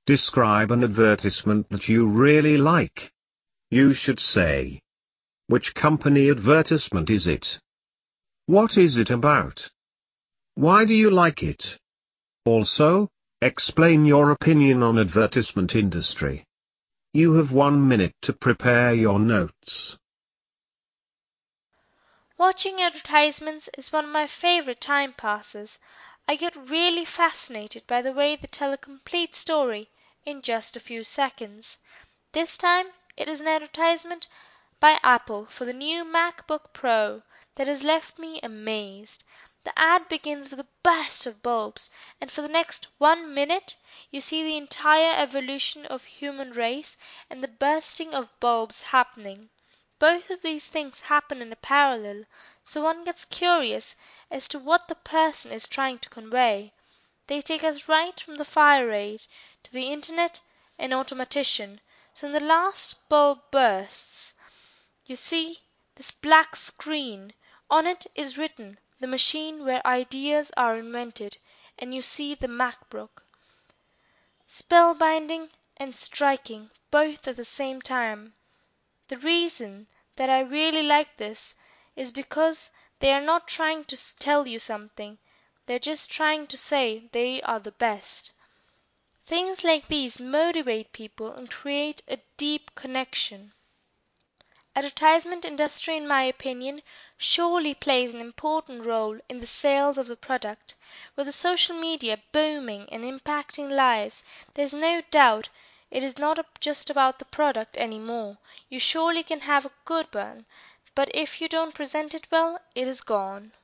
Describe an advertisement that you really like. You should say, which company advertisement is it? What is it about? Why do you like it? Also, explain your opinion on advertisement industry. You have 1 minute to prepare your notes. Watching advertisements is one of my favorite time passes. I get really fascinated by the way they tell a complete story in just a few seconds. This time it is an advertisement by Apple for the new MacBook Pro that has left me amazed. The ad begins with a burst of bulbs, and for the next 1 minute you see the entire evolution of human race and the bursting of bulbs happening. Both of these things happen in a parallel, so one gets curious as to what the person is trying to convey. They take us right from the fire age to the internet and automation. So when the last bulb bursts, you see this black screen. On it is written "The machine where ideas are invented," and you see the MacBook. Spellbinding and striking both at the same time. The reason that I really like this is because they are not trying to tell you something, they're just trying to say they are the best. Things like these motivate people and create a deep connection. Advertisement industry, in my opinion, surely plays an important role in the sales of the product. With the social media booming and impacting lives, there's no doubt it is not just about the product any more. You surely can have a good one, but if you don't present it well, it is gone.